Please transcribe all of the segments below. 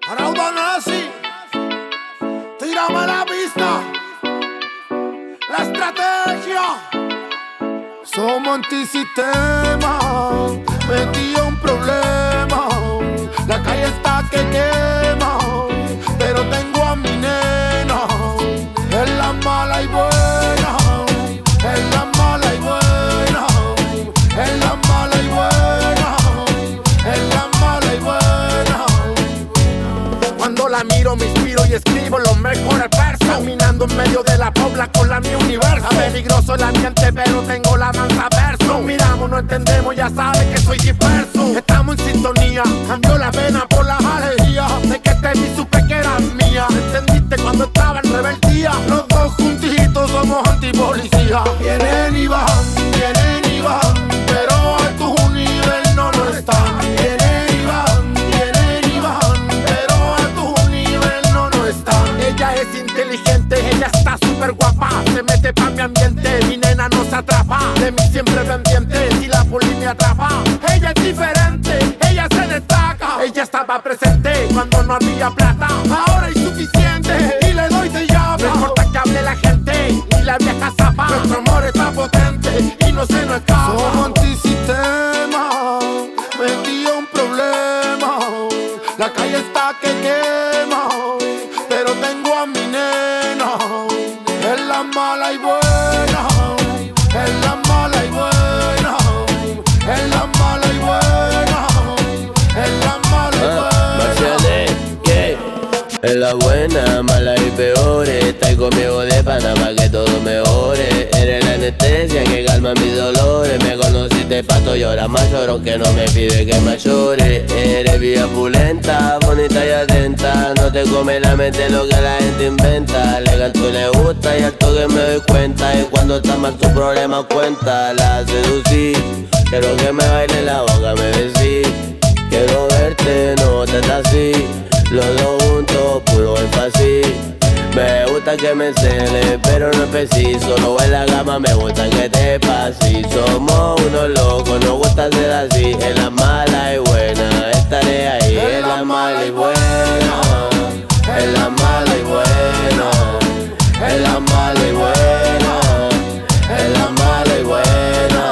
Arauda Nazi, tírame a la pista. La estrategia. Somos antisistema, metido un problema. La calle está que quema, pero tengo a mi nena. Es la mala y buena, es la mala y buena, es la mala y buena, es la mala y buena. Cuando la miro me inspiro y escribo los mejores versos. Caminando en medio de la pobla con la mi universo. Peligroso el ambiente pero tengo la mansa verso. Nos miramos, no entendemos, ya sabes que soy disperso. Estamos en sintonía, cambió la pena por las alegrías. De que te vi supe que eras mía. ¿Entendiste cuando estaba en rebeldía? Los dos juntitos somos antipolicía. Vienen y van, pero a tu nivel no lo están. Vienen y van, pero a tu nivel no lo están. Ella es inteligente, ella está súper guapa. Se mete pa' mi ambiente, mi nena no se atrapa. De mí siempre pendiente, si la poli me atrapa. Ella es diferente, ella se destaca. Ella estaba presente cuando no había plata. Ahora es suficiente y le doy de llave. No importa que hable la gente, ni la vieja zapa. Nuestro amor está potente y no se nos escapa. Somos antisistema, metido un problema. La calle está que quema, pero tengo a mi nena. Es la mala y buena, es la mala y buena, es la mala y buena, es la mala y buena. Marcianes, ¿qué? Es la buena, mala y peor. Estás conmigo de Panamá que todo mejore. Eres la anestesia que calma mis dolores. Me conociste pato y ahora más lloro que no me pide que más llore. Eres vía pulenta, bonita y atenta. No te come la mente lo que la gente inventa. Legal tú le gusta y al toque me doy cuenta. Y cuando está mal tu problema cuenta. La seducí, quiero que me baile la boca, me besí. Quiero verte, no te así. Los dos juntos, puro énfasis. Me gusta que me cele, pero no es preciso. Solo en la cama me gusta que te pases. Somos unos locos, nos gusta ser así. En la mala y buena, estaré ahí. En la mala y buena, en la mala y buena, en la mala y buena, en la mala y buena.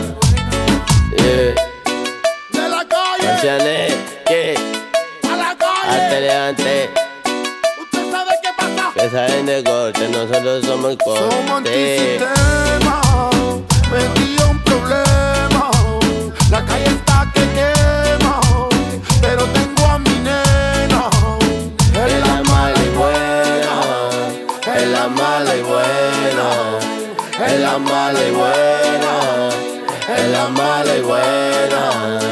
De la calle, Marcianes, ¿qué? a la calle. Hasta elegante. Usted sabe qué pasa. Que salen de corte, nosotros somos el corte. Somos antisistema, metido un problema. La calle está que quema, pero tengo a mi nena. Es la mala y buena, es la mala y buena, es la mala y buena, es la mala y buena.